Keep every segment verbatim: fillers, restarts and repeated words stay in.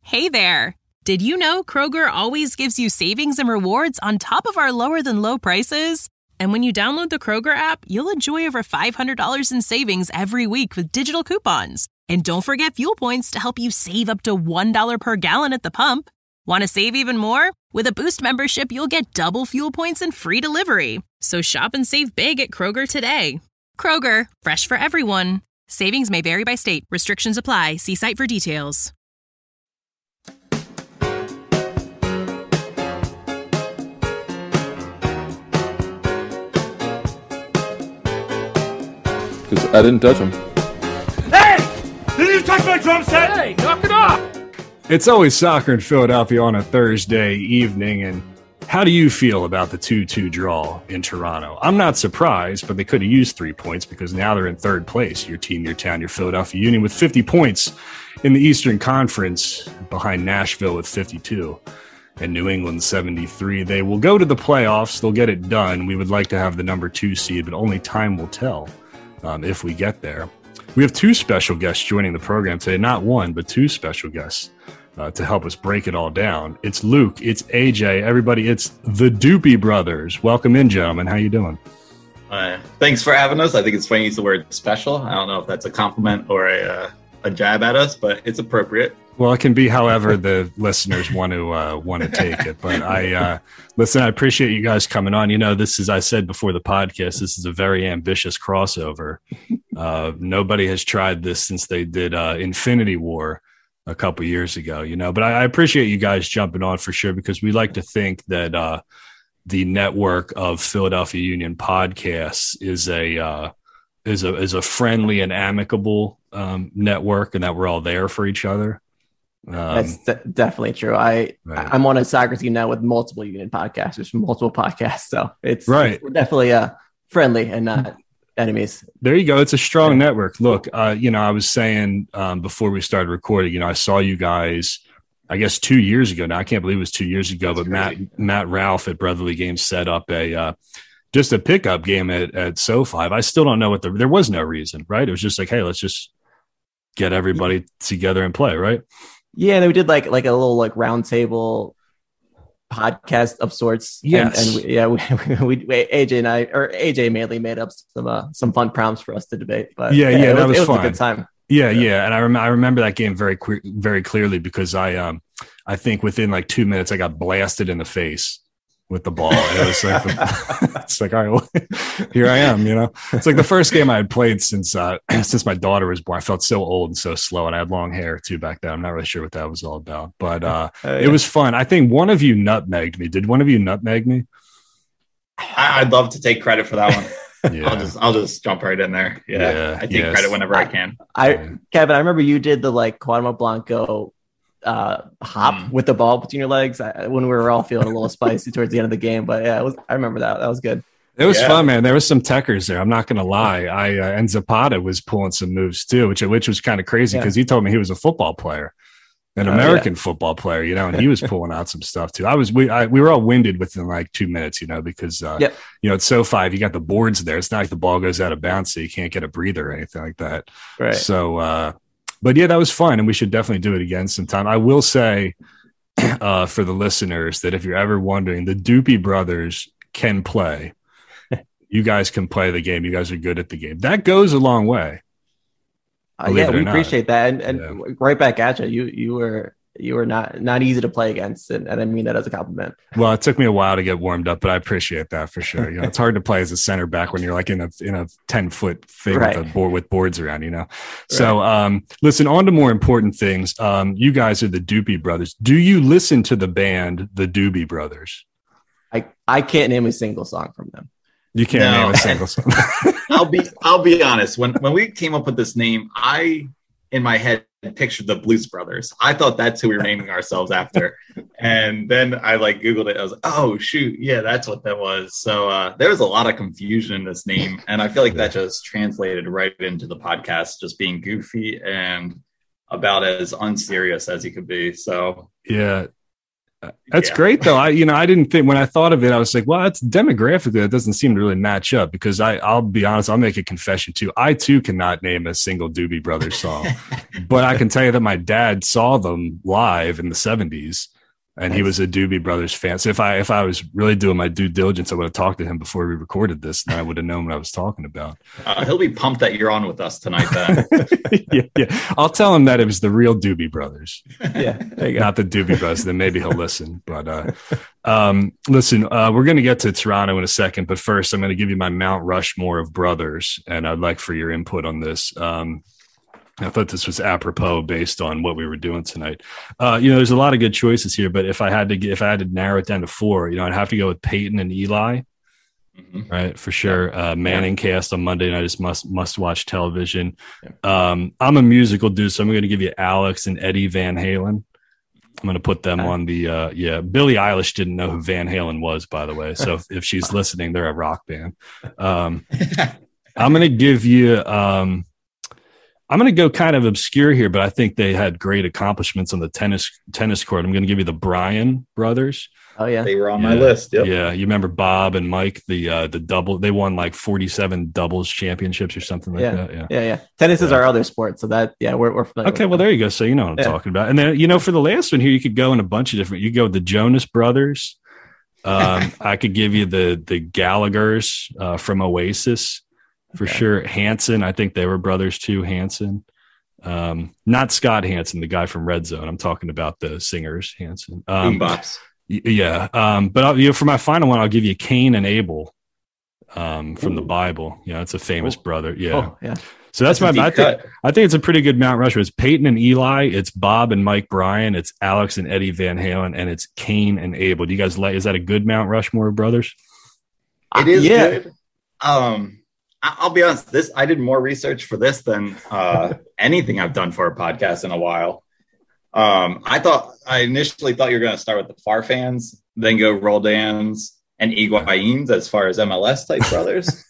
Hey there! Did you know Kroger always gives you savings and rewards on top of our lower-than-low prices? And when you download the Kroger app, you'll enjoy over five hundred dollars in savings every week with digital coupons. And don't forget fuel points to help you save up to one dollar per gallon at the pump. Want to save even more? With a Boost membership, you'll get double fuel points and free delivery. So shop and save big at Kroger today. Kroger, fresh for everyone. Savings may vary by state. Restrictions apply. See site for details. Because I didn't touch him. Hey! Did you touch my drum set? Hey, knock it off! It's always soccer in Philadelphia on a Thursday evening, and how do you feel about the two two draw in Toronto? I'm not surprised, but they could have used three points because now they're in third place. Your team, your town, your Philadelphia Union with fifty points in the Eastern Conference behind Nashville with fifty-two and New England seventy-three. They will go to the playoffs. They'll get it done. We would like to have the number two seed, but only time will tell. Um, if we get there. We have two special guests joining the program today, not one, but two special guests uh, to help us break it all down. It's Luke, it's A J, everybody, it's the Doopy Brothers. Welcome in, gentlemen. How you doing? Uh, thanks for having us. I think it's funny you use the word special. I don't know if that's a compliment or a, uh, a jab at us, but it's appropriate. Well, it can be however the listeners want to uh, want to take it. But I uh, listen. I appreciate you guys coming on. You know, this is I said before the podcast. This is a very ambitious crossover. Uh, nobody has tried this since they did uh, Infinity War a couple years ago. You know, but I, I appreciate you guys jumping on for sure because we like to think that uh, the network of Philadelphia Union podcasts is a uh, is a is a friendly and amicable um, network, and that we're all there for each other. Um, That's de- definitely true. I right. I'm on a soccer team now with multiple Union podcasters from multiple podcasts, so it's right. It's, we're definitely uh, friendly and not enemies. There you go. It's a strong yeah. network. Look, uh, you know, I was saying um, before we started recording, you know, I saw you guys, I guess two years ago now. I can't believe it was two years ago, That's but crazy. Matt Matt Ralph at Brotherly Games set up a uh, just a pickup game at at SoFi. I still don't know what the there was no reason, right? It was just like, hey, let's just get everybody together and play, right? Yeah, and then we did like like a little like round table podcast of sorts. Yes, and, and we, yeah, we, we, we A J and I, or A J mainly made up some uh, some fun prompts for us to debate. But yeah, yeah, yeah that it was, was, it was fun. a good time. Yeah, yeah, yeah. and I, rem- I remember that game very que- very clearly because I um I think within like two minutes I got blasted in the face with the ball. And it was like, it's like, all right, well, here I am, you know, it's like the first game I had played since, uh, since my daughter was born. I felt so old and so slow and I had long hair too back then. I'm not really sure what that was all about, but, uh, uh yeah. it was fun. I think one of you nutmegged me. Did one of you nutmeg me? I- I'd love to take credit for that one. Yeah. I'll just, I'll just jump right in there. Yeah. yeah I take yes. credit whenever I can. I, I, Kevin, I remember you did the like Cuauhtemoc Blanco uh hop mm. with the ball between your legs I, when we were all feeling a little spicy towards the end of the game, but yeah, it was, I remember that. That was good. It was yeah. fun, man. There was some techers there. I'm not going to lie. I uh, and Zapata was pulling some moves too, which which was kind of crazy because yeah. he told me he was a football player, an oh, American yeah. football player, you know, and he was pulling out some stuff too. I was we I, we were all winded within like two minutes, you know, because uh, yep. you know it's SoFi. You got the boards there. It's not like the ball goes out of bounds, so you can't get a breather or anything like that. Right. So. uh But yeah, that was fun, and we should definitely do it again sometime. I will say uh, for the listeners that if you're ever wondering, the Doopy Brothers can play. You guys can play the game. You guys are good at the game. That goes a long way. Uh, yeah, we appreciate that, and, and yeah. right back at you. You you were you were not not easy to play against, and, and I mean that as a compliment. Well, it took me a while to get warmed up, but I appreciate that for sure. You know, it's hard to play as a center back when you're like in a in a ten foot thing right. with a board with boards around. You know, right. so um, listen. On to more important things. Um, you guys are the Doopy Brothers. Do you listen to the band the Doobie Brothers? I I can't name a single song from them. You can't no. name a single song. I'll be I'll be honest. When when we came up with this name, I in my head pictured the Blues Brothers. I thought that's who we were naming ourselves after. And then I like Googled it. I was like, oh shoot, yeah, that's what that was. So uh, there was a lot of confusion in this name. And I feel like that just translated right into the podcast, just being goofy and about as unserious as you could be. So yeah. That's Yeah. great though. I, you know, I didn't think when I thought of it, I was like, well, that's demographically, it doesn't seem to really match up because I, I'll be honest, I'll make a confession too. I too cannot name a single Doobie Brothers song, but I can tell you that my dad saw them live in the seventies. And he was a Doobie Brothers fan. So if I if I was really doing my due diligence, I would have talked to him before we recorded this, and I would have known what I was talking about. Uh, he'll be pumped that you're on with us tonight. Then yeah, yeah, I'll tell him that it was the real Doobie Brothers, Yeah, there you go. not the Doobie Brothers. Then maybe he'll listen. But uh, um, listen, uh, we're going to get to Toronto in a second, but first, I'm going to give you my Mount Rushmore of brothers, and I'd like for your input on this. Um, I thought this was apropos based on what we were doing tonight. Uh, you know, there's a lot of good choices here, but if I had to get, if I had to narrow it down to four, you know, I'd have to go with Peyton and Eli, mm-hmm. right? For sure. Uh, Manning cast on Monday night is must, must watch television. Um, I'm a musical dude, so I'm going to give you Alex and Eddie Van Halen. I'm going to put them on the, uh, yeah, Billie Eilish didn't know who Van Halen was, by the way. So if, if she's listening, they're a rock band. Um, I'm going to give you, um, I'm going to go kind of obscure here, but I think they had great accomplishments on the tennis tennis court. I'm going to give you the Bryan brothers. Oh yeah, they were on Yeah. my list. Yep. Yeah, you remember Bob and Mike, the uh, the double. They won like forty-seven doubles championships or something like yeah. that. Yeah. yeah, yeah. Tennis is Yeah. our other sport, so that yeah, we're we're familiar Okay, with well that. there you go. So you know what I'm Yeah. talking about. And then you know for the last one here, you could go in a bunch of different. You could go with the Jonas Brothers. Um, I could give you the the Gallaghers uh, from Oasis for Okay. sure. Hanson, I think they were brothers too. Hanson. Um, not Scott Hansen, the guy from Red Zone. I'm talking about the singers Hansen. Um, Boombox. y- yeah. Um, but I'll, you know, for my final one, I'll give you Cain and Abel um, from the Bible. Yeah, it's a famous Oh. brother. Yeah. Oh yeah, So that's, That's a my. deep I think, cut. I think it's a pretty good Mount Rushmore. It's Peyton and Eli. It's Bob and Mike Bryan. It's Alex and Eddie Van Halen, and it's Cain and Abel. Do you guys like? Is that a good Mount Rushmore, brothers? It is yeah. good. Um, I- I'll be honest. This I did more research for this than uh, anything I've done for a podcast in a while. Um, I thought I initially thought you were going to start with the Farfans, then go Roldans and Higuains as far as M L S type brothers,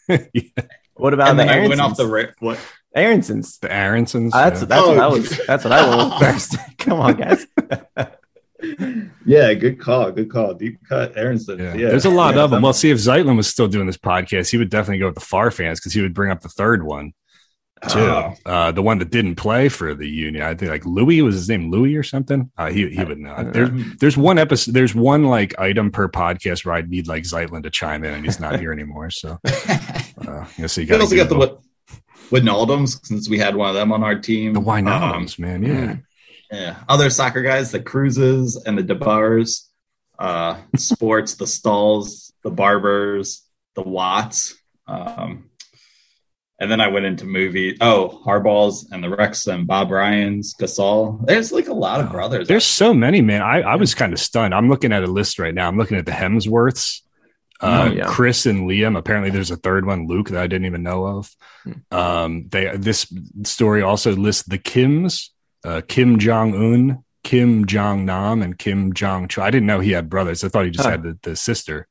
What about and the then I went off Aaronsons? the ri- what? Aaronsons. The Aaronsons. Uh, that's yeah. that's Oh. what I was. That's what I was first. Come on, guys. Yeah, good call. Good call. Deep cut. Aronson. Yeah. Yeah. There's a lot Yeah, of them. some- Well, see, if Zeitlin was still doing this podcast, he would definitely go with the Farfans because he would bring up the third one too. Oh. Uh, the one that didn't play for the Union. I think like Louis was his name, Louis or something. Uh, he he would know. I don't There's know. there's one episode. There's one like item per podcast where I'd need like Zeitlin to chime in, and he's not here anymore. So, uh, you know, so you We got also got the the Win- Wijnaldums since we had one of them on our team. the Um, Wijnaldums, man. Yeah. Yeah. Other soccer guys, the Cruzes and the DeBars, uh, sports, the Stalls, the Barbers, the Watts. Um, and then I went into movie. Oh, Harbaughs and the Rex and Bob Ryans, Gasol. There's like a lot of brothers. There's so many, man. I, I was kind of stunned. I'm looking at a list right now. I'm looking at the Hemsworths, uh, Oh, yeah. Chris and Liam. Apparently, there's a third one, Luke, that I didn't even know of. Um, they this story also lists the Kims, uh, Kim Jong Un, Kim Jong Nam, and Kim Jong Chul. I didn't know he had brothers. I thought he just Huh. had the, the sister.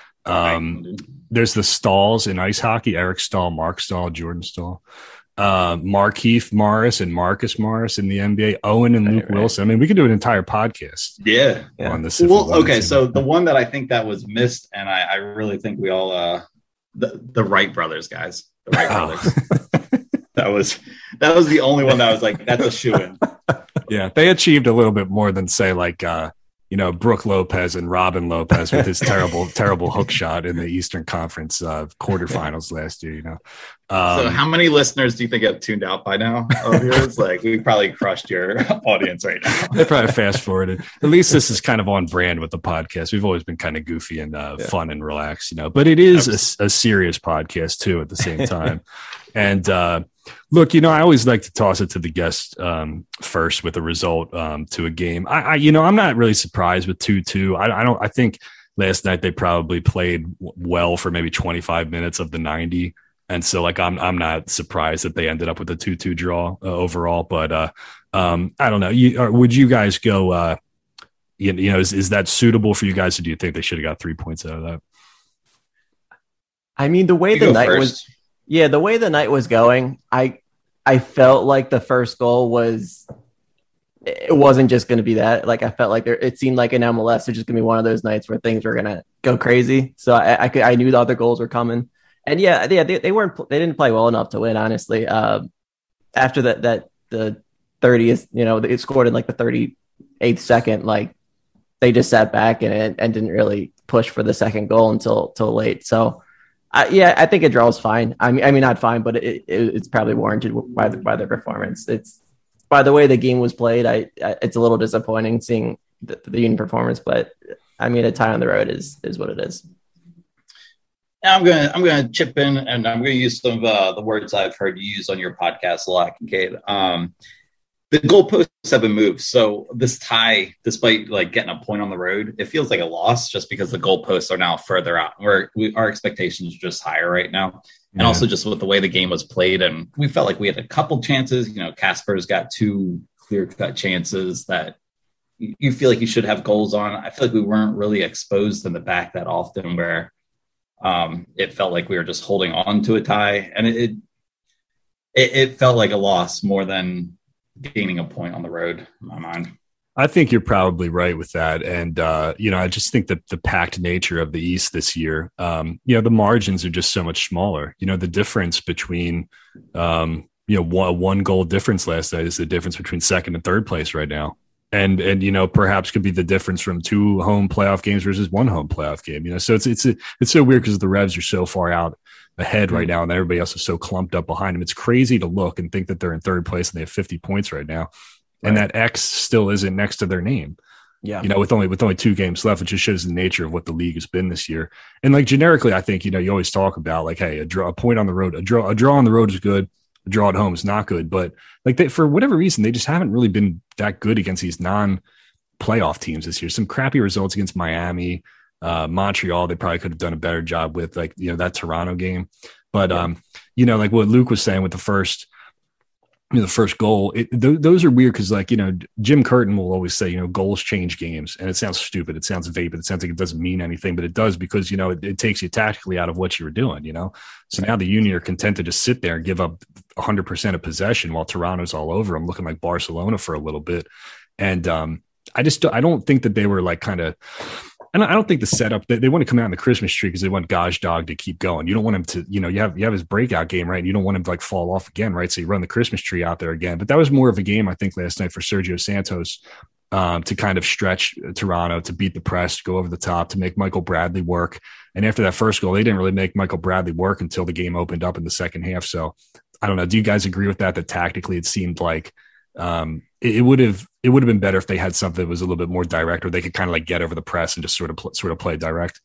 Um, there's the Stalls in ice hockey: Eric Stahl, Mark Stahl, Jordan Stahl. Uh, Markeith Morris and Marcus Morris in the N B A, Owen and Right, Luke right. Wilson. I mean, we could do an entire podcast Yeah. Yeah. on this. if we Well, wanted okay. to. So the one that I think that was missed, and I, I really think we all, uh, the, the Wright brothers, guys, the Wright Oh. brothers. That was, that was the only one that was like, that's a shoe in. Yeah, they achieved a little bit more than say like uh, you know Brooke Lopez and Robin Lopez with his terrible terrible hook shot in the Eastern Conference uh, quarterfinals last year. You know, um, So how many listeners do you think have tuned out by now of yours? Like we probably crushed your audience right now. they probably fast forwarded. At least this is kind of on brand with the podcast. We've always been kind of goofy and uh, Yeah. fun and relaxed, you know. But it is a, a serious podcast too at the same time. And uh, look, you know, I always like to toss it to the guest um, first with a result um, to a game. I, I, you know, I'm not really surprised with two two. I, I don't. I think last night they probably played w- well for maybe twenty-five minutes of the ninety, and so like I'm I'm not surprised that they ended up with a two two draw uh, overall. But uh, um, I don't know. You, or would you guys go? Uh, you, you know, is, is that suitable for you guys, or do you think they should have got three points out of that? I mean, the way You the go night first. was, yeah, the way the night was going, I, I felt like the first goal was it wasn't just going to be that. Like I felt like there, it seemed like in M L S, it's just going to be one of those nights where things were going to go crazy. So I, I could, I knew the other goals were coming, and yeah, yeah, they, they weren't, they didn't play well enough to win. Honestly, um, after that, that the thirtieth, you know, they scored in like the thirty-eighth second. Like they just sat back and and didn't really push for the second goal until till late. So. Uh, yeah, I think a draw is fine. I mean, I mean, not fine, but it, it, it's probably warranted by the, by their performance. It's by the way the game was played. I, I it's a little disappointing seeing the, the Union performance, but I mean, a tie on the road is is what it is. Now I'm gonna I'm gonna chip in, and I'm gonna use some of uh, the words I've heard you use on your podcast a lot, Kincaid. Um, the goalposts have been moved, so this tie, despite like getting a point on the road, it feels like a loss just because the goalposts are now further out. Where we, our expectations are just higher right now, and yeah. also just with the way the game was played, and we felt like we had a couple chances. You know, Casper's got two clear-cut chances that you, you feel like you should have goals on. I feel like we weren't really exposed in the back that often, where um, it felt like we were just holding on to a tie, and it it, it felt like a loss more than gaining a point on the road in my mind. I think you're probably right with that. And, uh, you know, I just think that the packed nature of the East this year, um, you know, the margins are just so much smaller. You know, the difference between, um, you know, one, one goal difference last night is the difference between second and third place right now. And, and, you know, perhaps could be the difference from two home playoff games versus one home playoff game, you know? So it's, it's, it's so weird because the Revs are so far out ahead right now, and everybody else is so clumped up behind them. It's crazy to look and think that they're in third place and they have fifty points right now, right. And that X still isn't next to their name. Yeah, you know, with only with only two games left, it just shows the nature of what the league has been this year. And like generically, I think you know you always talk about like, hey, a draw, a point on the road, a draw, a draw on the road is good, a draw at home is not good. But like they, for whatever reason, they just haven't really been that good against these non-playoff teams this year. Some crappy results against Miami. Uh, Montreal, they probably could have done a better job with, like, you know, that Toronto game. But, yeah. um, you know, like what Luke was saying with the first, you know, the first goal, it, th- those are weird because, like, you know, Jim Curtin will always say, you know, goals change games. And it sounds stupid. It sounds vapid. It sounds like it doesn't mean anything, but it does because, you know, it, it takes you tactically out of what you were doing, you know. So now the Union are content to just sit there and give up one hundred percent of possession while Toronto's all over them, looking like Barcelona for a little bit. And um, I just I don't think that they were like kind of – And I don't think the setup, they, they want to come out in the Christmas tree because they want Gazdag to keep going. You don't want him to, you know, you have you have his breakout game, right? And you don't want him to like fall off again, right? So you run the Christmas tree out there again. But that was more of a game, I think, last night for Sergio Santos um, to kind of stretch Toronto, to beat the press, to go over the top, to make Michael Bradley work. And after that first goal, they didn't really make Michael Bradley work until the game opened up in the second half. So I don't know. Do you guys agree with that? That tactically it seemed like um, it would have it would have been better if they had something that was a little bit more direct, or they could kind of like get over the press and just sort of pl- sort of play direct.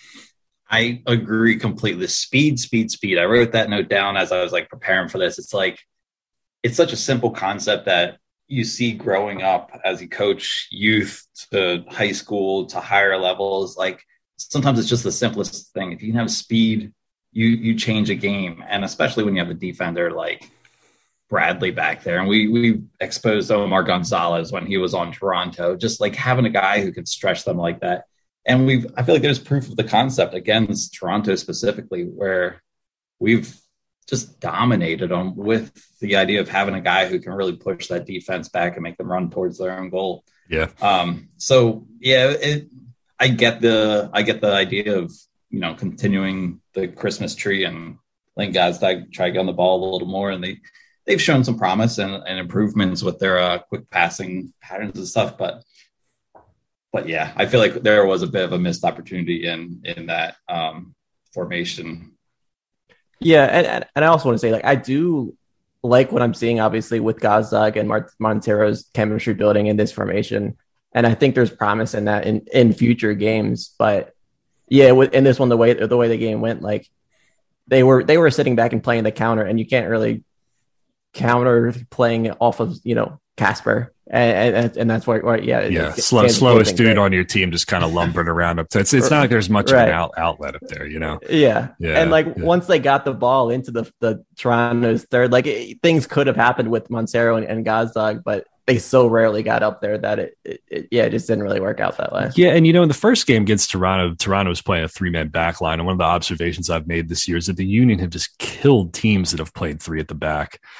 I agree completely. Speed, speed, speed. I wrote that note down as I was like preparing for this. It's like it's such a simple concept that you see growing up as you coach youth to high school to higher levels. Like sometimes it's just the simplest thing. If you can have speed, you you change a game, and especially when you have a defender like Bradley back there. And we we exposed Omar Gonzalez when he was on Toronto, just like having a guy who could stretch them like that. And we've, I feel like there's proof of the concept against Toronto specifically, where we've just dominated them with the idea of having a guy who can really push that defense back and make them run towards their own goal. Yeah. Um, so yeah, it, I get the, I get the idea of, you know, continuing the Christmas tree and letting guys like try to get on the ball a little more. And they, they've shown some promise and, and improvements with their uh, quick passing patterns and stuff. But, but yeah, I feel like there was a bit of a missed opportunity in, in that um, formation. Yeah. And, and I also want to say, like, I do like what I'm seeing, obviously, with Gazdag and Mar- Montero's chemistry building in this formation. And I think there's promise in that in, in future games. But yeah, with, in this one, the way, the way the game went, like they were, they were sitting back and playing the counter, and you can't really counter playing off of, you know, Casper. And, and, and that's where, where yeah. Yeah. Slow, slowest dude on your team just kind of lumbering around up. To, it's, it's not like there's much right. of an out, outlet up there, you know? Yeah. yeah and like yeah. once they got the ball into the, the Toronto's third, like it, things could have happened with Montero and, and Gazdag, but they so rarely got up there that it, it, it, yeah, it just didn't really work out that way. Yeah. And, you know, in the first game against Toronto, Toronto was playing a three man back line. And one of the observations I've made this year is that the Union have just killed teams that have played three at the back.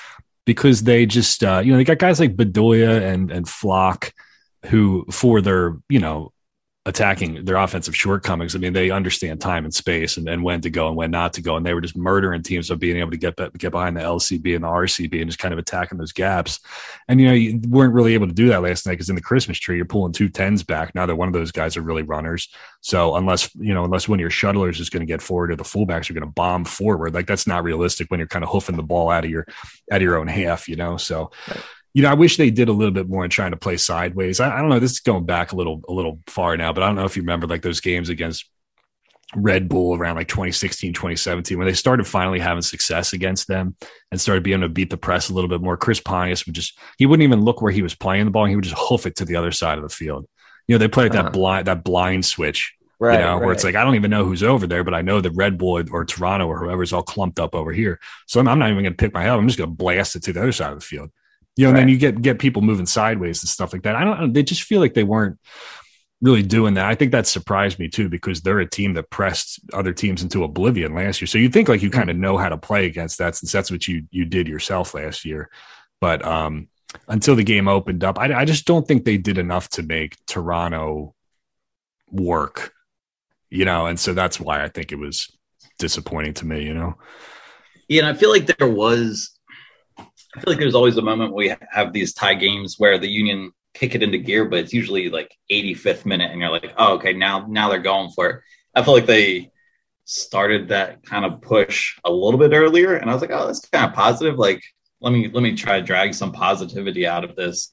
because they just, uh, you know, they got guys like Bedoya and, and Flock who, for their, you know, attacking their offensive shortcomings, I mean, they understand time and space and, and when to go and when not to go. And they were just murdering teams of being able to get get behind the L C B and the R C B and just kind of attacking those gaps. And, you know, you weren't really able to do that last night because in the Christmas tree, you're pulling two tens back. Neither one of those guys are really runners. So unless, you know, unless one of your shuttlers is going to get forward or the fullbacks are going to bomb forward, like that's not realistic when you're kind of hoofing the ball out of your, out of your own half, you know? So, right. You know, I wish they did a little bit more in trying to play sideways. I, I don't know. This is going back a little, a little far now, but I don't know if you remember like those games against Red Bull around like twenty sixteen, twenty seventeen, when they started finally having success against them and started being able to beat the press a little bit more. Chris Pontius would just, he wouldn't even look where he was playing the ball. And he would just hoof it to the other side of the field. You know, they played uh-huh. that blind, that blind switch, right, you know, right. where it's like, I don't even know who's over there, but I know that Red Bull or Toronto or whoever's all clumped up over here. So I'm, I'm not even going to pick my head. I'm just going to blast it to the other side of the field. You know, right. And then you get get people moving sideways and stuff like that. I don't. They just feel like they weren't really doing that. I think that surprised me too because they're a team that pressed other teams into oblivion last year. So you think like you kind of know how to play against that since that's what you you did yourself last year. But um, until the game opened up, I, I just don't think they did enough to make Toronto work. You know, and so that's why I think it was disappointing to me. You know. Yeah, and I feel like there was. I feel like there's always a moment where we have these tie games where the Union kick it into gear, but it's usually like eighty-fifth minute, and you're like, oh, okay, now now they're going for it. I feel like they started that kind of push a little bit earlier, and I was like, oh, that's kind of positive. Like, let me let me try to drag some positivity out of this.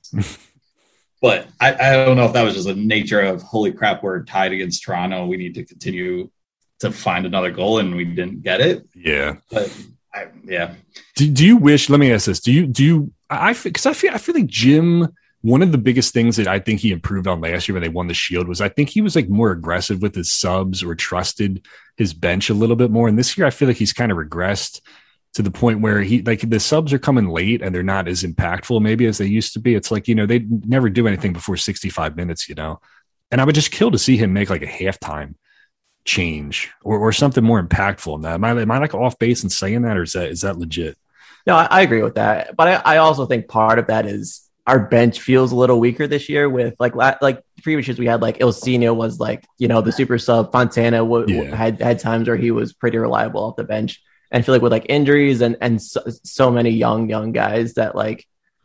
But I, I don't know if that was just the nature of holy crap, we're tied against Toronto. We need to continue to find another goal, and we didn't get it. Yeah, but. I, yeah. Do, do you wish? Let me ask this. Do you do you? I because I feel I feel like Jim. One of the biggest things that I think he improved on last year when they won the Shield was I think he was like more aggressive with his subs or trusted his bench a little bit more. And this year I feel like he's kind of regressed to the point where he like the subs are coming late and they're not as impactful maybe as they used to be. It's like, you know, they never do anything before sixty-five minutes, you know. And I would just kill to see him make like a halftime change or, or something more impactful than that. Am I, am I like off base in saying that, or is that is that legit? No, I, I agree with that. But I, I also think part of that is our bench feels a little weaker this year with like like previous years we had like Ilsinho was like, you know, the super sub. Fontana w- yeah. w- had had times where he was pretty reliable off the bench. And I feel like with like injuries and and so, so many young young guys that like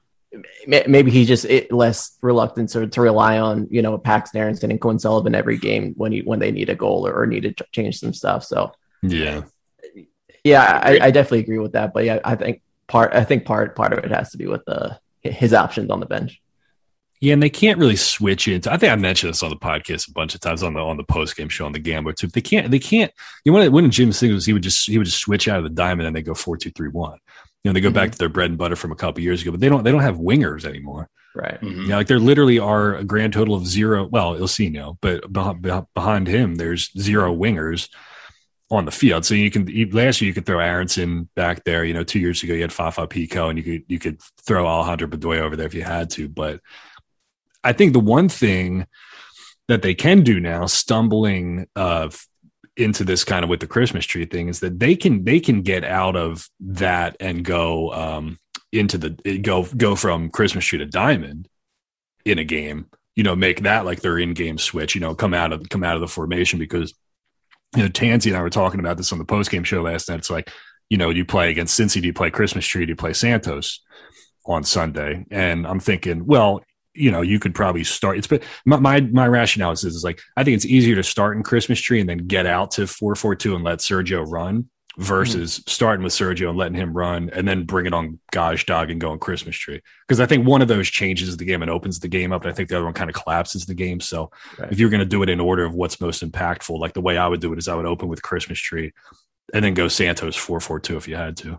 maybe he's just it, less reluctant to, to rely on, you know, Paxton Aronson and Quinn Sullivan every game when he when they need a goal or, or need to ch- change some stuff. So yeah, yeah, I, I definitely agree with that. But yeah, I think part I think part part of it has to be with the his options on the bench. Yeah, and they can't really switch into. I think I mentioned this on the podcast a bunch of times on the on the post game show on the Gambler too. They can't. They can't. You know, when when Jim Singles, he would just he would just switch out of the diamond and they go four two three one. You know, they go mm-hmm. back to their bread and butter from a couple of years ago, but they don't they don't have wingers anymore. Right. Mm-hmm. You know, like there literally are a grand total of zero. Well, Ilsinho, but behind, behind him, there's zero wingers on the field. So you can you, last year you could throw Aronson back there. You know, two years ago you had Fafa Pico, and you could you could throw Alejandro Bedoya over there if you had to. But I think the one thing that they can do now, stumbling uh, into this kind of with the Christmas tree thing, is that they can they can get out of that and go um, into the go go from Christmas tree to diamond in a game. You know, make that like their in-game switch. You know, come out of come out of the formation because you know Tansy and I were talking about this on the post-game show last night. It's like, you know, do you play against Cincy? Do you play Christmas tree? Do you play Santos on Sunday? And I'm thinking, well, you know, you could probably start. It's but my, my my rationale is, is like I think it's easier to start in Christmas tree and then get out to four four two and let Sergio run versus mm-hmm. starting with Sergio and letting him run and then bring it on Gazdag and going Christmas tree. Because I think one of those changes the game and opens the game up, and I think the other one kind of collapses the game. So right. if you're going to do it in order of what's most impactful, like the way I would do it is I would open with Christmas tree and then go Santos four four two if you had to.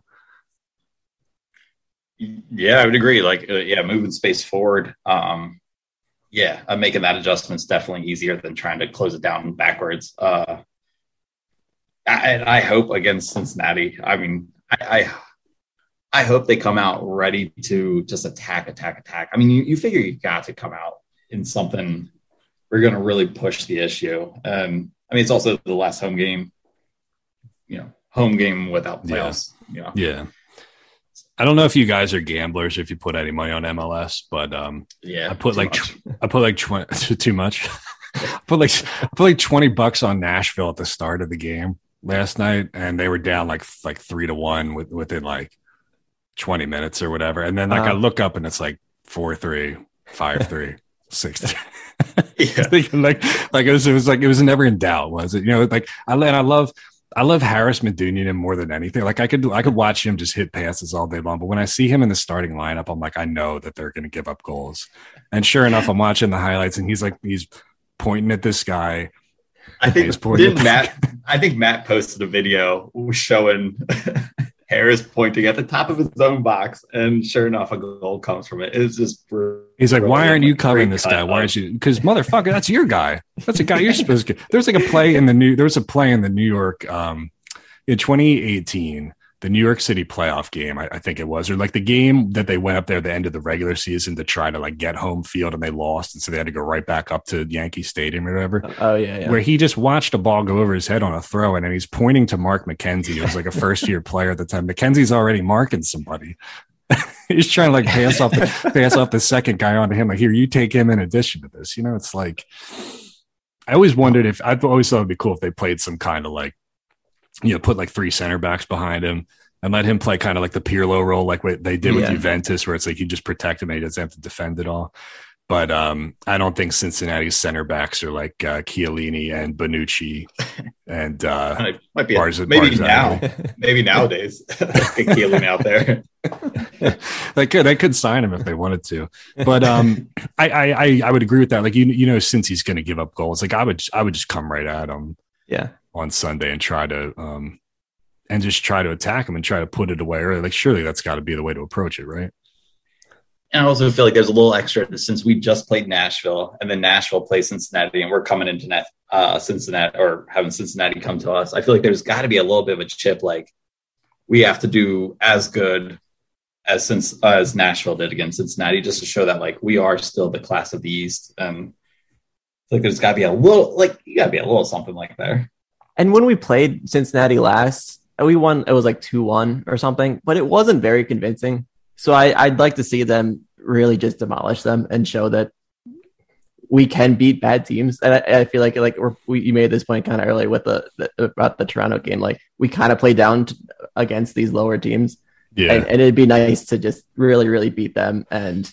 Yeah, I would agree. Like, uh, yeah, moving space forward. Um, yeah, uh, making that adjustment is definitely easier than trying to close it down backwards. Uh, I, and I hope against Cincinnati. I mean, I, I I hope they come out ready to just attack, attack, attack. I mean, you, you figure you got to come out in something. We're going to really push the issue. Um, I mean, it's also the last home game. You know, home game without playoffs. Yeah. You know? Yeah. I don't know if you guys are gamblers, if you put any money on M L S, but um, yeah, I put like much. I put like twenty too much. I put like I put like twenty bucks on Nashville at the start of the game last night, and they were down like like three to one with, within like twenty minutes or whatever. And then like uh, I look up and it's like four three, five three, six three. Yeah. like like it was it was like it was never in doubt, was it? You know, like I and I love. I love Harris Medunjanin more than anything. Like I could, I could watch him just hit passes all day long. But when I see him in the starting lineup, I'm like, I know that they're going to give up goals. And sure enough, I'm watching the highlights, and he's like, he's pointing at this guy. I think didn't Matt. I think Matt posted a video showing Harris pointing at the top of his own box, and sure enough, a goal comes from it. It's just brutal. He's like, "Why aren't you covering this guy? Why aren't you?" Because motherfucker, that's your guy. That's a guy you're supposed to. There's like a play in the new. There was a play in the New York um, in twenty eighteen, the New York City playoff game. I, I think it was, or like the game that they went up there at the end of the regular season to try to like get home field, and they lost, and so they had to go right back up to Yankee Stadium or whatever. Oh yeah, yeah. Where he just watched a ball go over his head on a throw, and then he's pointing to Mark McKenzie, who was like a first year player at the time. McKenzie's already marking somebody. He's trying to like pass off the pass off the second guy onto him. Like, here, you take him in addition to this. You know, it's like I always wondered if I always thought it'd be cool if they played some kind of like, you know, put like three center backs behind him and let him play kind of like the Pirlo role, like what they did with yeah. Juventus, where it's like you just protect him and he doesn't have to defend it all. But um, I don't think Cincinnati's center backs are like uh, Chiellini and Bonucci and uh, might be a, Barz- maybe Barzagli. now, maybe nowadays, get Chiellini out there. They could, they could sign him if they wanted to. But um, I, I, I would agree with that. Like you, you know, since he's going to give up goals, like I would, I would just come right at him, yeah, on Sunday and try to, um, and just try to attack him and try to put it away early. Like surely that's got to be the way to approach it, right? And I also feel like there's a little extra since we just played Nashville and then Nashville plays Cincinnati and we're coming into uh, Cincinnati or having Cincinnati come to us. I feel like there's got to be a little bit of a chip. Like we have to do as good as since uh, as Nashville did against Cincinnati, just to show that like we are still the class of the East. And I feel like there's got to be a little, like you got to be a little something like there. And when we played Cincinnati last, we won. It was like two one or something, but it wasn't very convincing. So I, I'd like to see them really just demolish them and show that we can beat bad teams. And I, I feel like like we're, we you made this point kind of earlier with the, the about the Toronto game. Like we kind of play down to, against these lower teams, yeah. And, and it'd be nice to just really really beat them and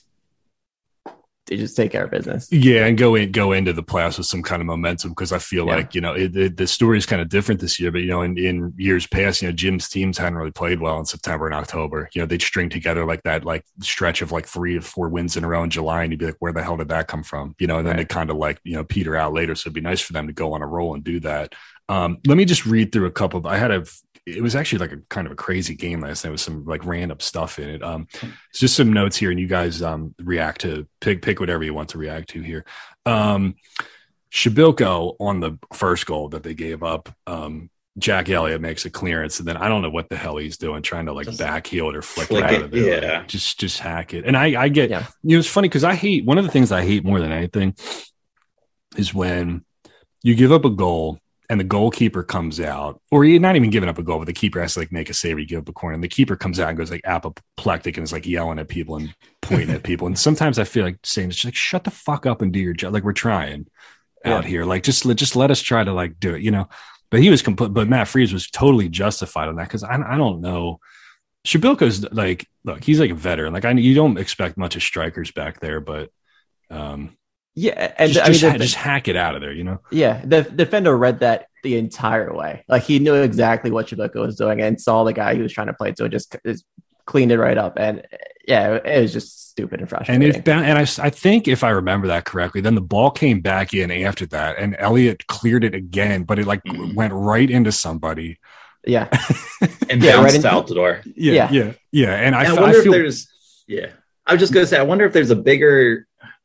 to just take care of business. Yeah, and go in go into the playoffs with some kind of momentum because I feel yeah. like you know it, it, the story is kind of different this year. But you know, in, in years past, you know, Jim's teams hadn't really played well in September and October. You know, they'd string together like that, like stretch of like three or four wins in a row in July, and you'd be like, where the hell did that come from? You know, and then right. they kind of like you know peter out later. So it'd be nice for them to go on a roll and do that. Um, let me just read through a couple of. I had a. It was actually like a kind of a crazy game last night with some like random stuff in it. Um, it's just some notes here, and you guys um, react to pick pick whatever you want to react to here. Um, Shabilko on the first goal that they gave up. Um, Jack Elliott makes a clearance, and then I don't know what the hell he's doing, trying to like just back heel it or flick it out of there. Yeah, just just hack it. And I I get yeah. you know it's funny because I hate one of the things I hate more than anything is when you give up a goal. And the goalkeeper comes out, or you're not even giving up a goal, but the keeper has to like make a save or you give up a corner. And the keeper comes out and goes like apoplectic and is like yelling at people and pointing at people. And sometimes I feel like saying, just like, shut the fuck up and do your job. Like we're trying yeah. out here. Like just, just let us try to like do it, you know? But he was complete, but Matt Freese was totally justified on that. Cause I, I don't know. Shabilko's like, look, he's like a veteran. Like I you don't expect much of strikers back there, but, um, yeah, and just, I mean, just, the, just hack it out of there, you know? Yeah, the defender read that the entire way. Like he knew exactly what Shabilko was doing and saw the guy he was trying to play to and just, just cleaned it right up. And yeah, it was just stupid and frustrating. And, it, and I, I think if I remember that correctly, then the ball came back in after that and Elliott cleared it again, but it like mm-hmm. went right into somebody. Yeah. and yeah, bounced right out the door. Yeah, yeah, yeah. yeah. And I, and I wonder I feel, if there's, yeah, I was just going to say, I wonder if there's a bigger,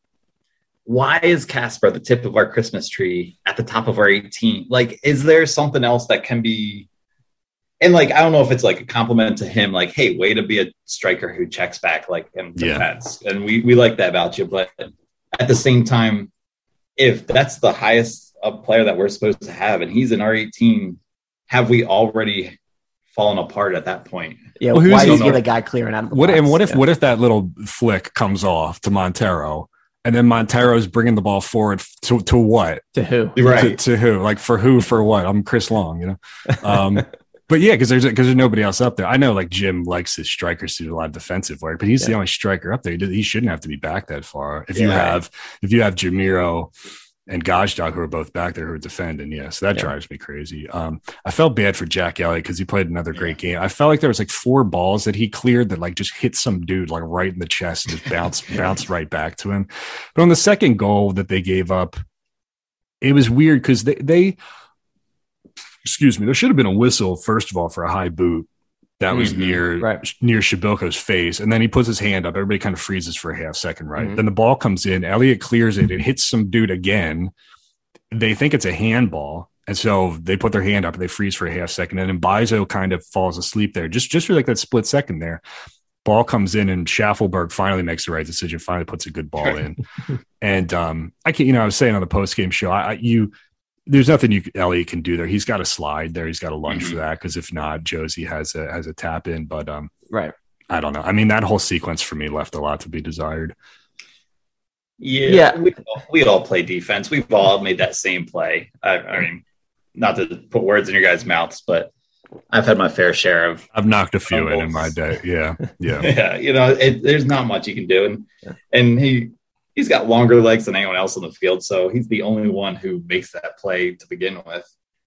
why is Casper the tip of our Christmas tree at the top of our eighteen? Like, is there something else that can be, and like, I don't know if it's like a compliment to him, like, hey, way to be a striker who checks back, like, and defends. Yeah. And we, we like that about you. But at the same time, if that's the highest uh, player that we're supposed to have, and he's in our eighteen, have we already fallen apart at that point. Yeah, Well, who's- why is no, he no. the guy clearing out of the What box? and what if Yeah. what if that little flick comes off to Montero, and then Montero's bringing the ball forward to to what? to who? Right. To, to who? Like for who? For what? I'm Chris Long, you know. Um, but yeah, because there's because there's nobody else up there. I know like Jim likes his strikers to do a lot of defensive work, but he's the Yeah. only striker up there. He, does- he shouldn't have to be back that far. If you Yeah. have if you have Jamiro and Gajdag who are both back there who are defending, yeah, so that Yeah. drives me crazy. Um, I felt bad for Jack Elliott because he played another great game. I felt like there was like four balls that he cleared that like just hit some dude like right in the chest and just bounced bounced right back to him. But on the second goal that they gave up, it was weird because they they excuse me, there should have been a whistle first of all for a high boot that was Mhm. near Right. near Shabilko's face, and then he puts his hand up. Everybody kind of freezes for a half second, right? Mhm. Then the ball comes in. Elliott clears it. It hits some dude again. They think it's a handball, and so they put their hand up and they freeze for a half second, and then Bizo kind of falls asleep there, just just for like that split second there. Ball comes in, and Schaffelberg finally makes the right decision. Finally puts a good ball in, and um, I can, you know, I was saying on the post game show, I, I you. There's nothing you Elliott can do there. He's got to slide there. He's got to lunge Mhm. for that because if not, Josie has a has a tap in. But um, Right. I don't know. I mean, that whole sequence for me left a lot to be desired. Yeah, Yeah. We, we all play defense. We've all made that same play. I, I mean, not to put words in your guys' mouths, but I've had my fair share of. I've knocked a few in in Fumbles. my day. Yeah, yeah. Yeah, you know, it, there's not much you can do, and Yeah. and he he's got longer legs than anyone else on the field, so he's the only one who makes that play to begin with.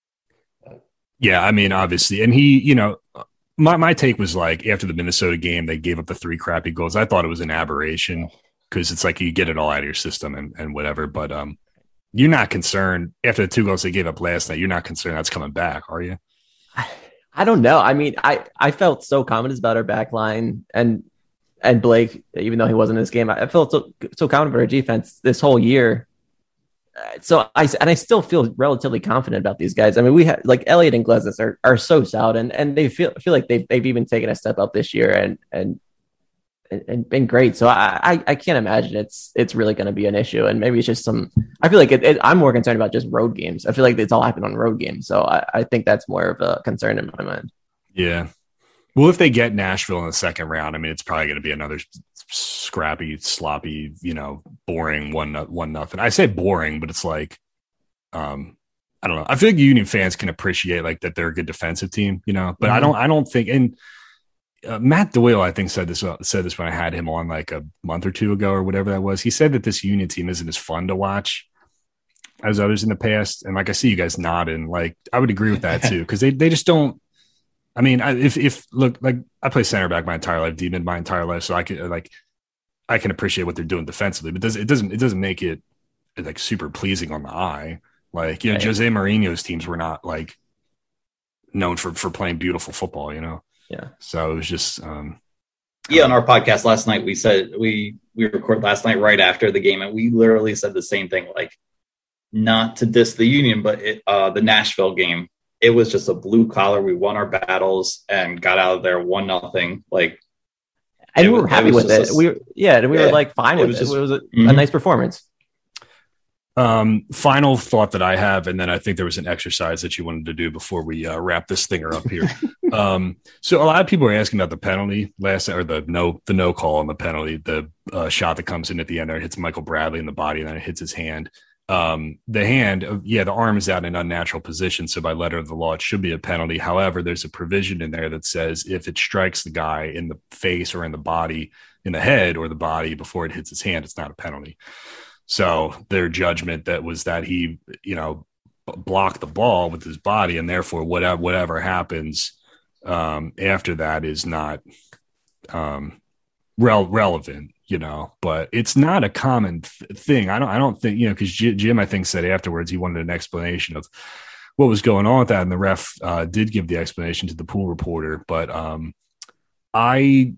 Yeah, I mean, obviously. And he, you know, my, my take was like after the Minnesota game, they gave up the three crappy goals. I thought it was an aberration because it's like you get it all out of your system and, and whatever. But um, you're not concerned after the two goals they gave up last night. You're not concerned that's coming back, are you? I don't know. I mean, I, I felt so confident about our back line and and Blake, even though he wasn't in this game, I felt so so confident about our defense this whole year. Uh, So I and I still feel relatively confident about these guys. I mean, we have like Elliott and Glesnes are are so solid, and and they feel feel like they've they've even taken a step up this year and and and, and been great. So I, I I can't imagine it's it's really going to be an issue. And maybe it's just some. I feel like it, it, I'm more concerned about just road games. I feel like it's all happened on road games, so I, I think that's more of a concern in my mind. Yeah. Well, if they get Nashville in the second round, I mean, it's probably going to be another scrappy, sloppy, you know, boring one, one nothing. I say boring, but it's like, um, I don't know. I feel like Union fans can appreciate like that they're a good defensive team, you know, but Mhm. I don't, I don't think, and uh, Matt Doyle, I think said this, uh, said this when I had him on like a month or two ago or whatever that was. He said that this Union team isn't as fun to watch as others in the past. And like, I see you guys nodding, like I would agree with that too. Cause they, they just don't, I mean, I- if if look like I play center back my entire life, demon my entire life, so I can like I can appreciate what they're doing defensively, but does it doesn't it doesn't make it like super pleasing on the eye. Like you know, Right. Jose Mourinho's teams were not like known for for playing beautiful football, you know. Yeah. So it was just um, Yeah, on our podcast last night, we said we we recorded last night right after the game, and we literally said the same thing. Like, not to diss the Union, but it, uh, the Nashville game, it was just a blue collar. We won our battles and got out of there one nothing. Like, And It we was- were it happy was with it. just a- we were, yeah, and we Yeah, were like fine it with was it. just- it was a, a Mhm. nice performance. Um, final thought that I have, and then I think there was an exercise that you wanted to do before we uh, wrap this thinger up here. um, so a lot of people are asking about the penalty last, or the no, the no call on the penalty, the uh, shot that comes in at the end there, hits Michael Bradley in the body, and then it hits his hand. Um, the hand, uh, yeah, the arm is out in an unnatural position, so by letter of the law, it should be a penalty. However, there's a provision in there that says if it strikes the guy in the face or in the body, in the head or the body before it hits his hand, it's not a penalty. So their judgment that was that he, you know, b- blocked the ball with his body, and therefore whatever whatever happens um, after that is not um, rel- relevant, you know. But it's not a common th- thing. I don't. I don't think you know because J- Jim, I think, said afterwards he wanted an explanation of what was going on with that, and the ref uh, did give the explanation to the pool reporter. But um, I.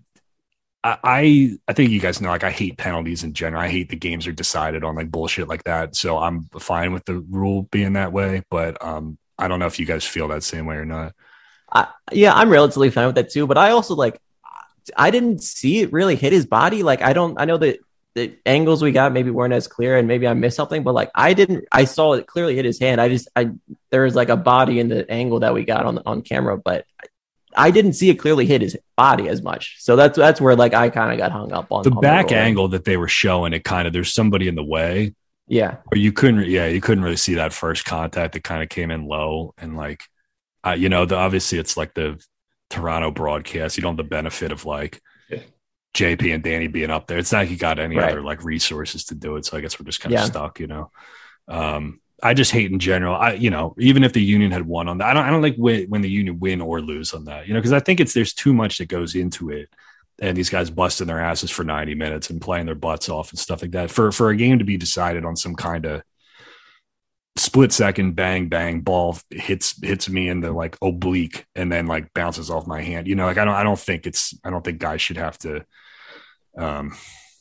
I I think you guys know, like, I hate penalties in general. I hate the games are decided on like bullshit like that. So I'm fine with the rule being that way. But um, I don't know if you guys feel that same way or not. I, yeah, I'm relatively fine with that too. But I also like, I didn't see it really hit his body. Like, I don't, I know that the angles we got maybe weren't as clear, and maybe I missed something. But like, I didn't, I saw it clearly hit his hand. I just, I there was like a body in the angle that we got on on camera, but I didn't see it clearly hit his body as much. So that's that's where like I kind of got hung up on the on back the angle that they were showing. It kind of there's somebody in the way. Yeah, or you couldn't. Yeah, you couldn't really see that first contact that kind of came in low and like, uh, you know, the, obviously it's like the Toronto broadcast. You don't have the benefit of like yeah. J P and Danny being up there. It's not like you got any right. other like resources to do it. So I guess we're just kind of yeah. stuck, you know. Um, I just hate in general. I, you know, even if the Union had won on that, I don't, I don't like when, when the Union win or lose on that, you know, because I think it's there's too much that goes into it, and these guys busting their asses for ninety minutes and playing their butts off and stuff like that for for a game to be decided on some kind of split second bang bang ball hits hits me in the like oblique and then like bounces off my hand. You know, like I don't I don't think it's I don't think guys should have to. Um,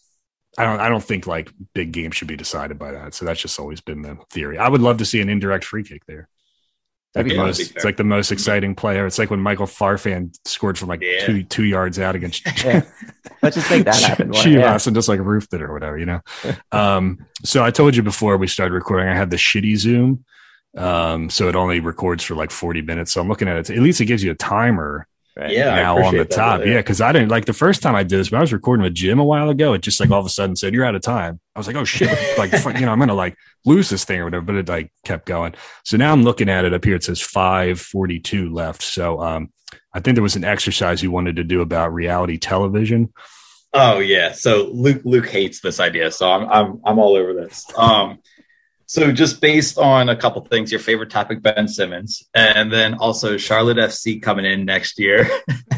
I don't. I don't think like big games should be decided by that. So that's just always been the theory. I would love to see an indirect free kick there. Like the most, it's like the most exciting player. It's like when Michael Farfan scored from like yeah. two two yards out against. Yeah. Let's just make that happen. Chivas yeah. and just like roofed it or whatever, you know. um, so I told you before we started recording, I had the shitty Zoom, um, so it only records for like forty minutes. So I'm looking at it. At least it gives you a timer. Right. Yeah, now on the top, that, yeah, because I didn't like the first time I did this when I was recording with Jim a while ago. It just like all of a sudden said you're out of time. I was like, oh shit, like you know I'm gonna like lose this thing or whatever, but it like kept going. So now I'm looking at it up here. It says five forty-two left. So um, I think there was an exercise you wanted to do about reality television. Oh yeah, so Luke Luke hates this idea, so I'm I'm I'm all over this. Um, So just based on a couple things, your favorite topic, Ben Simmons, and then also Charlotte F C coming in next year.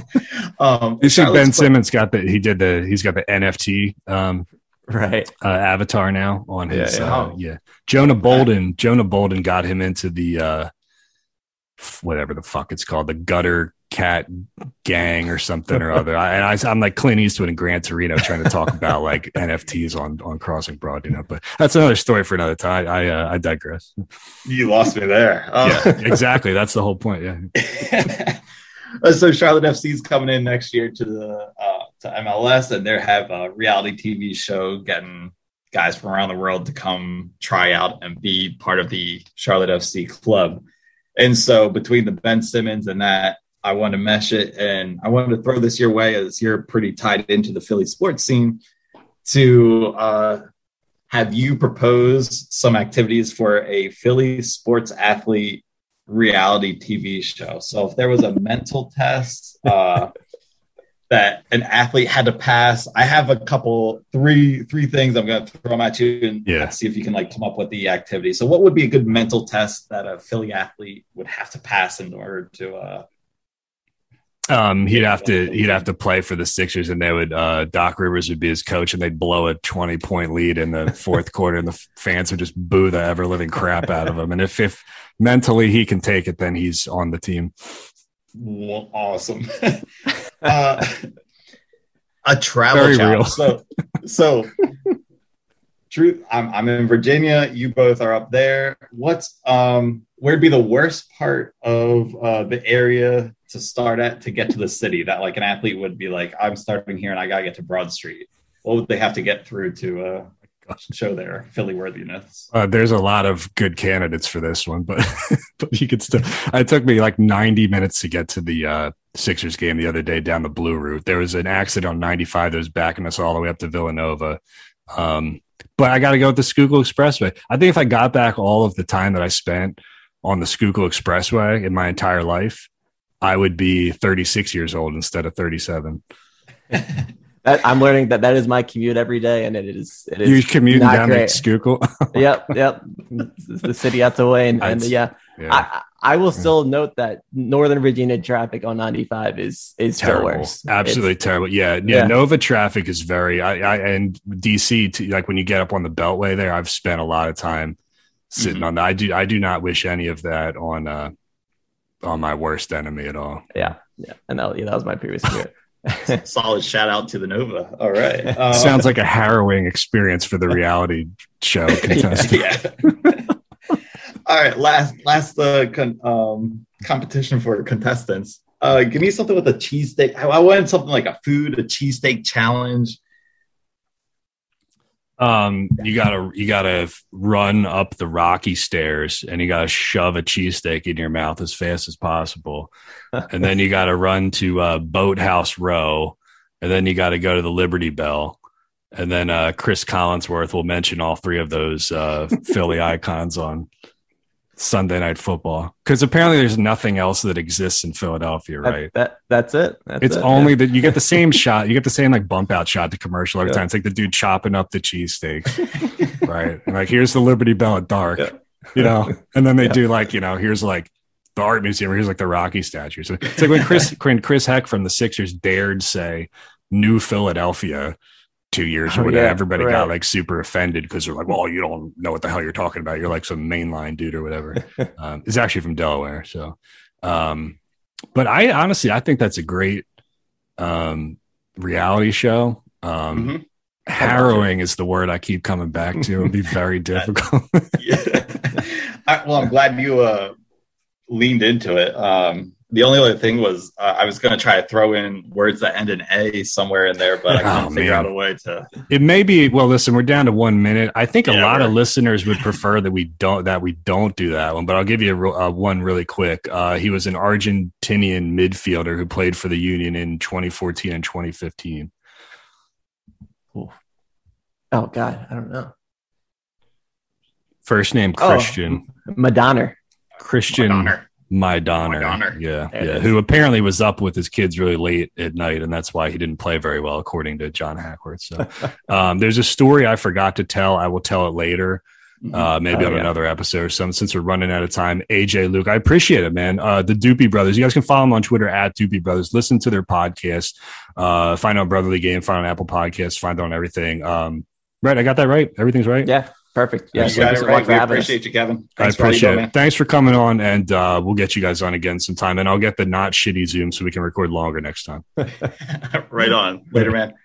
um, you see Ben Simmons got the, he did the, he's got the N F T um, right uh, avatar now on his, yeah. Yeah. Uh, yeah. Jonah Bolden, Jonah Bolden got him into the, uh, whatever the fuck it's called, the gutter cat gang or something or other. I, and I, I'm like Clint Eastwood and Gran Torino trying to talk about like N F Ts on, on Crossing Broad, you know, but that's another story for another time. I, uh, I digress. You lost me there. Uh, yeah, exactly. That's the whole point. Yeah. So Charlotte F C is coming in next year to the, uh, to M L S, and they have a reality T V show getting guys from around the world to come try out and be part of the Charlotte F C club. And so between the Ben Simmons and that, I want to mesh it, and I wanted to throw this your way as you're pretty tied into the Philly sports scene to uh, have you propose some activities for a Philly sports athlete reality T V show. So if there was a mental test uh, that an athlete had to pass, I have a couple, three, three things I'm going to throw them at you and yeah. see if you can like come up with the activity. So what would be a good mental test that a Philly athlete would have to pass in order to, uh, Um, he'd have to he'd have to play for the Sixers, and they would uh, Doc Rivers would be his coach, and they'd blow a twenty point lead in the fourth quarter, and the fans would just boo the ever living crap out of him. And if if mentally he can take it, then he's on the team. Well, awesome. uh, a travel Very challenge. real. So so truth. I'm I'm in Virginia. You both are up there. What's um where'd be the worst part of uh, the area to start at to get to the city that like an athlete would be like, I'm starting here and I gotta get to Broad Street? What would they have to get through to uh, show their Philly worthiness? Uh, there's a lot of good candidates for this one, but but you could still. It took me like ninety minutes to get to the uh, Sixers game the other day down the Blue Route. There was an accident on ninety-five that was backing us all the way up to Villanova. Um, but I got to go with the Schuylkill Expressway. I think if I got back all of the time that I spent on the Schuylkill Expressway in my entire life, I would be thirty-six years old instead of thirty-seven. That, I'm learning that that is my commute every day, and it is. It is you commuting down great. to Schuylkill? Yep, yep. It's the city out the way, and, and yeah, yeah. I, I will still note that Northern Virginia traffic on ninety-five is is terrible. still worse. Absolutely it's, terrible. Yeah, yeah, yeah. Nova traffic is very. I, I and D C too, like when you get up on the Beltway there, I've spent a lot of time sitting mm-hmm. on that. I do. I do not wish any of that on uh, on my worst enemy at all. Yeah, yeah. And that, yeah, that was my previous commute. Solid shout out to the Nova. All right. Uh, Sounds like a harrowing experience for the reality show contestant. Yeah. All right. Last last uh, con- um, competition for contestants. Uh, give me something with a cheesesteak. I, I wanted something like a food, a cheesesteak challenge. Um, you gotta you gotta run up the rocky stairs, and you gotta shove a cheesesteak in your mouth as fast as possible, and then you gotta run to uh, Boathouse Row, and then you gotta go to the Liberty Bell, and then uh, Chris Collinsworth will mention all three of those uh, Philly icons on Sunday Night Football, because apparently there's nothing else that exists in Philadelphia, right? That, that that's it. That's it's it, only yeah. that you get the same shot. You get the same like bump out shot to commercial every Yeah. time. It's like the dude chopping up the cheesesteaks, right? And like, here's the Liberty Bell at dark, Yeah. you know. And then they Yeah. do like, you know, here's like the art museum. Here's like the Rocky statue. So it's like when Chris when Chris Heck from the Sixers dared say New Philadelphia two years Oh, or whatever. yeah, Everybody right. got like super offended because they're like, well, you don't know what the hell you're talking about. You're like some mainline dude or whatever. um, it's actually from Delaware. So, um, but I honestly, I think that's a great um, reality show. Um, Mhm. Harrowing is the word I keep coming back to. It would be very difficult. Yeah. I, well, I'm glad you uh, leaned into it. Um, the only other thing was uh, I was going to try to throw in words that end in A somewhere in there, but I couldn't Oh, figure man. out a way to. It may be, well, listen, we're down to one minute. I think a Yeah, lot of we're- listeners would prefer that we don't that we don't do that one, but I'll give you a, real- uh, one really quick. Uh, he was an Argentinian midfielder who played for the Union in twenty fourteen and twenty fifteen. Oh God, I don't know. First name Oh. Christian. Madonna. Christian Honor. Maidoner. Maidoner. Yeah, There it yeah. is. Who apparently was up with his kids really late at night, and that's why he didn't play very well, according to John Hackworth. So um, there's a story I forgot to tell. I will tell it later. Uh, maybe Oh, on yeah. another episode or something, since we're running out of time. A J, Luke, I appreciate it, man. Uh, the Doopy Brothers. You guys can follow them on Twitter at Doopy Brothers. Listen to their podcast. Uh, find out Brotherly Game. Find on Apple Podcasts. Find on everything. Um, right, I got that right. Everything's right. Yeah, perfect. Yeah, you so got thanks it so much right. for We having us. appreciate you, Kevin. I Thanks for all you appreciate do, it. man. Thanks for coming on, and uh, we'll get you guys on again sometime. And I'll get the not shitty Zoom so we can record longer next time. Right on. Later, man.